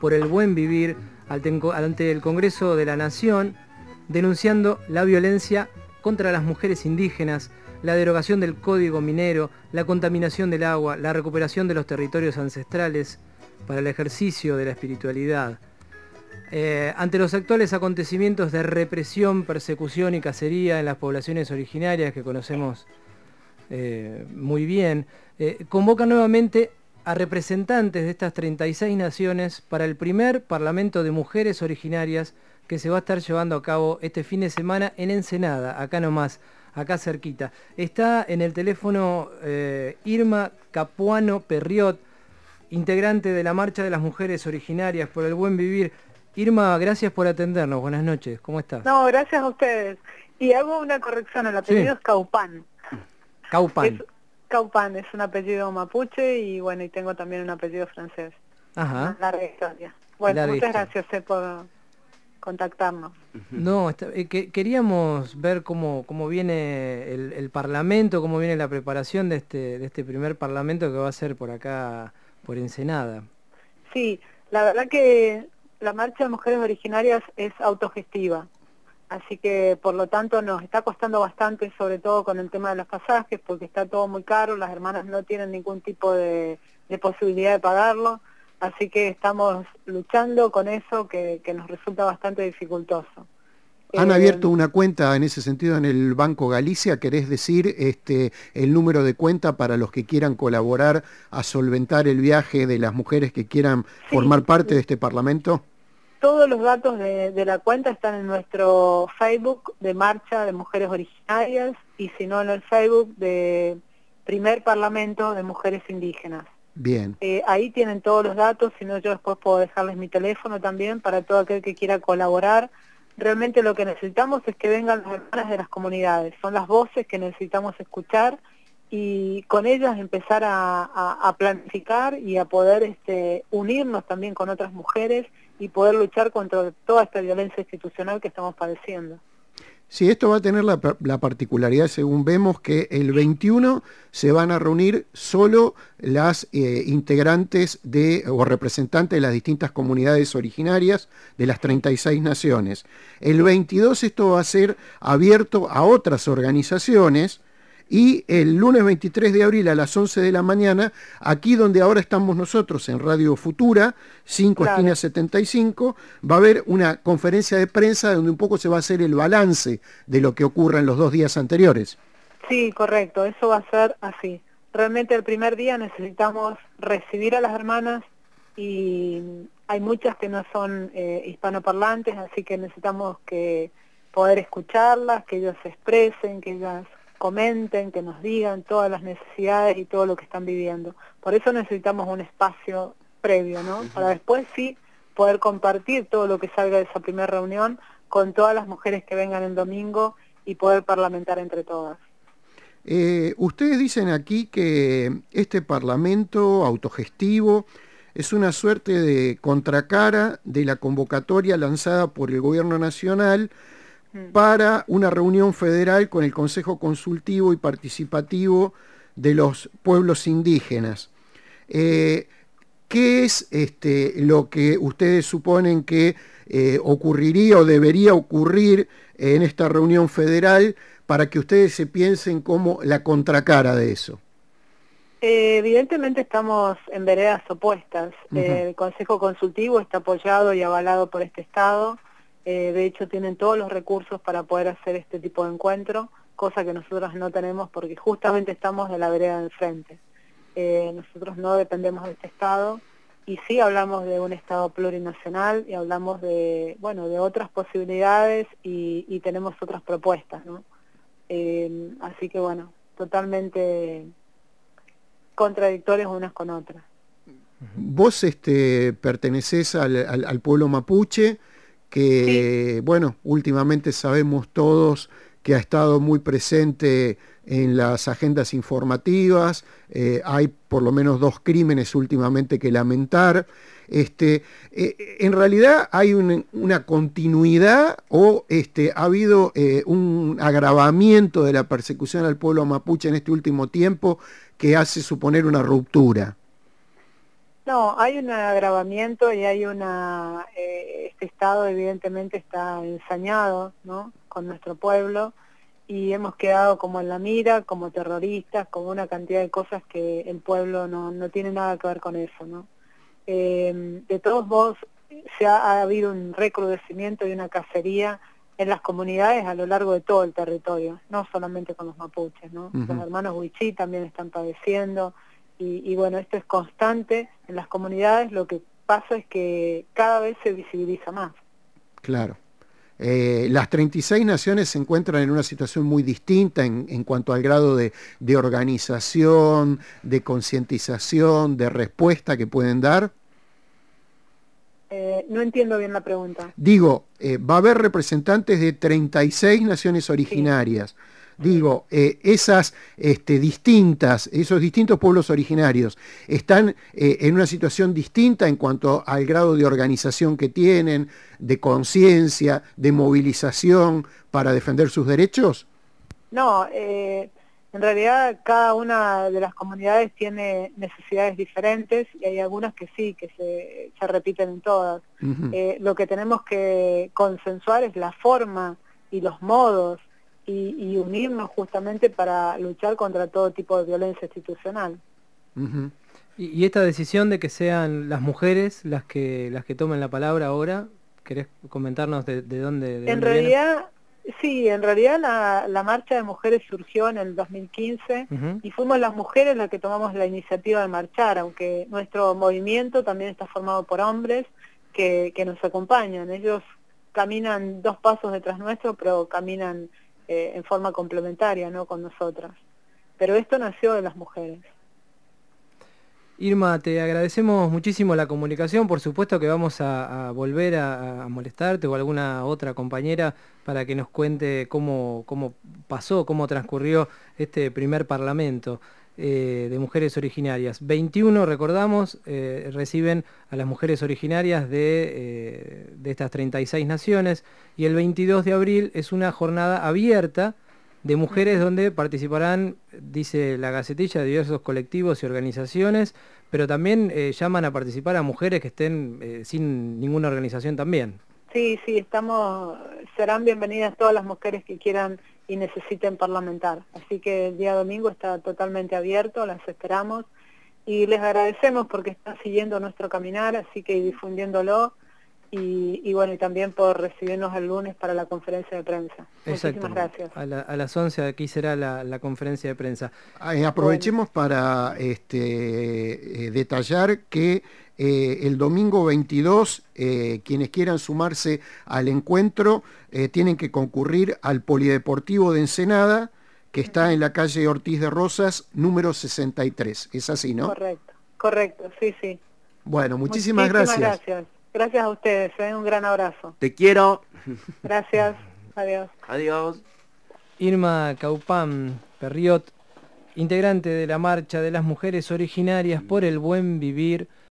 por el Buen Vivir ante el Congreso de la Nación, denunciando la violencia contra las mujeres indígenas, la derogación del Código Minero, la contaminación del agua, la recuperación de los territorios ancestrales para el ejercicio de la espiritualidad. Ante los actuales acontecimientos de represión, persecución y cacería en las poblaciones originarias que conocemos muy bien, convoca nuevamente a representantes de estas 36 naciones para el primer Parlamento de Mujeres Originarias que se va a estar llevando a cabo este fin de semana en Ensenada, acá nomás, acá cerquita. Está en el teléfono Irma Capuano Perriot, integrante de la Marcha de las Mujeres Originarias por el Buen Vivir. Irma, gracias por atendernos. Buenas noches. ¿Cómo estás? No, gracias a ustedes. Y hago una corrección, el apellido es Caupán. Caupán. Caupán es un apellido mapuche y bueno, y tengo también un apellido francés. Ajá. Larga historia. Bueno, larga muchas historia. Gracias por contactarnos. No, queríamos ver cómo viene el Parlamento, cómo viene la preparación de este primer Parlamento que va a ser por acá, por Ensenada. Sí, la verdad que la Marcha de Mujeres Originarias es autogestiva, así que por lo tanto nos está costando bastante, sobre todo con el tema de los pasajes, porque está todo muy caro, las hermanas no tienen ningún tipo de posibilidad de pagarlo, así que estamos luchando con eso que nos resulta bastante dificultoso. ¿Han abierto una cuenta en ese sentido en el Banco Galicia? ¿Querés decir el número de cuenta para los que quieran colaborar a solventar el viaje de las mujeres que quieran formar parte de este Parlamento? Todos los datos de la cuenta están en nuestro Facebook de Marcha de Mujeres Originarias y si no en el Facebook de Primer Parlamento de Mujeres Indígenas. Bien. Ahí tienen todos los datos, si no yo después puedo dejarles mi teléfono también para todo aquel que quiera colaborar. Realmente lo que necesitamos es que vengan las hermanas de las comunidades, son las voces que necesitamos escuchar y con ellas empezar a planificar y a poder unirnos también con otras mujeres y poder luchar contra toda esta violencia institucional que estamos padeciendo. Sí, esto va a tener la particularidad, según vemos, que el 21 se van a reunir solo las integrantes o representantes de las distintas comunidades originarias de las 36 naciones. El 22 esto va a ser abierto a otras organizaciones y el lunes 23 de abril a las 11 de la mañana, aquí donde ahora estamos nosotros, en Radio Futura, 5 Claro. esquina 75, va a haber una conferencia de prensa donde un poco se va a hacer el balance de lo que ocurra en los 2 días anteriores. Sí, correcto, eso va a ser así. Realmente el primer día necesitamos recibir a las hermanas y hay muchas que no son hispanoparlantes, así que necesitamos poder escucharlas, que ellas se expresen, que ellas comenten, que nos digan todas las necesidades y todo lo que están viviendo. Por eso necesitamos un espacio previo, ¿no? Para después sí poder compartir todo lo que salga de esa primera reunión con todas las mujeres que vengan el domingo y poder parlamentar entre todas. Ustedes dicen aquí que este Parlamento autogestivo es una suerte de contracara de la convocatoria lanzada por el Gobierno Nacional para una reunión federal con el Consejo Consultivo y Participativo de los Pueblos Indígenas. ¿Qué es lo que ustedes suponen que ocurriría o debería ocurrir en esta reunión federal para que ustedes se piensen como la contracara de eso? Evidentemente estamos en veredas opuestas. El Consejo Consultivo está apoyado y avalado por este Estado. De hecho tienen todos los recursos para poder hacer este tipo de encuentro, cosa que nosotros no tenemos porque justamente estamos de la vereda del frente. Nosotros no dependemos de este Estado y sí hablamos de un Estado plurinacional y hablamos de otras posibilidades y tenemos otras propuestas, ¿no? Así que totalmente contradictorias unas con otras. Vos pertenecés al pueblo mapuche, que, sí, últimamente sabemos todos que ha estado muy presente en las agendas informativas, hay por lo menos 2 crímenes últimamente que lamentar. En realidad hay una continuidad o ha habido un agravamiento de la persecución al pueblo mapuche en este último tiempo que hace suponer una ruptura. No, hay un agravamiento y hay este Estado evidentemente está ensañado, ¿no?, con nuestro pueblo, y hemos quedado como en la mira, como terroristas, como una cantidad de cosas que el pueblo no tiene nada que ver con eso, ¿no? De todos modos, ha habido un recrudecimiento y una cacería en las comunidades a lo largo de todo el territorio, no solamente con los mapuches, ¿no? Los hermanos Huichí también están padeciendo, y bueno, esto es constante en las comunidades. Lo que pasa es que cada vez se visibiliza más. Claro. Las 36 naciones se encuentran en una situación muy distinta en cuanto al grado de organización, de concientización, de respuesta que pueden dar. No entiendo bien la pregunta. Digo, va a haber representantes de 36 naciones originarias. Sí. Digo, esos distintos pueblos originarios, ¿están en una situación distinta en cuanto al grado de organización que tienen, de conciencia, de movilización para defender sus derechos? No, en realidad cada una de las comunidades tiene necesidades diferentes, y hay algunas que sí, que se repiten en todas. Lo que tenemos que consensuar es la forma y los modos, y unirnos justamente para luchar contra todo tipo de violencia institucional. Y esta decisión de que sean las mujeres las que tomen la palabra ahora, ¿querés comentarnos de dónde en realidad viene? Sí, en realidad la marcha de mujeres surgió en el 2015 y fuimos las mujeres las que tomamos la iniciativa de marchar, aunque nuestro movimiento también está formado por hombres que nos acompañan. Ellos caminan 2 pasos detrás nuestro, pero caminan en forma complementaria, ¿no?, con nosotras. Pero esto nació de las mujeres. Irma, te agradecemos muchísimo la comunicación. Por supuesto que vamos a volver a molestarte o alguna otra compañera para que nos cuente cómo pasó, cómo transcurrió este primer parlamento de mujeres originarias. 21, recordamos, reciben a las mujeres originarias de estas 36 naciones, y el 22 de abril es una jornada abierta de mujeres donde participarán, dice la Gacetilla, diversos colectivos y organizaciones, pero también llaman a participar a mujeres que estén sin ninguna organización también. Sí, serán bienvenidas todas las mujeres que quieran y necesiten parlamentar. Así que el día domingo está totalmente abierto, las esperamos, y les agradecemos porque están siguiendo nuestro caminar, así que difundiéndolo. Y bueno, y también por recibirnos el lunes para la conferencia de prensa. Exacto. Muchísimas gracias. A las 11 aquí será la conferencia de prensa. Aprovechemos para detallar que el domingo 22, quienes quieran sumarse al encuentro tienen que concurrir al Polideportivo de Ensenada, que está en la calle Ortiz de Rosas, número 63. ¿Es así, no? Correcto, sí. Bueno, muchísimas gracias. Gracias a ustedes, un gran abrazo. Te quiero. Gracias, adiós. Adiós. Irma Caupán Perriot, integrante de la Marcha de las Mujeres Originarias por el Buen Vivir.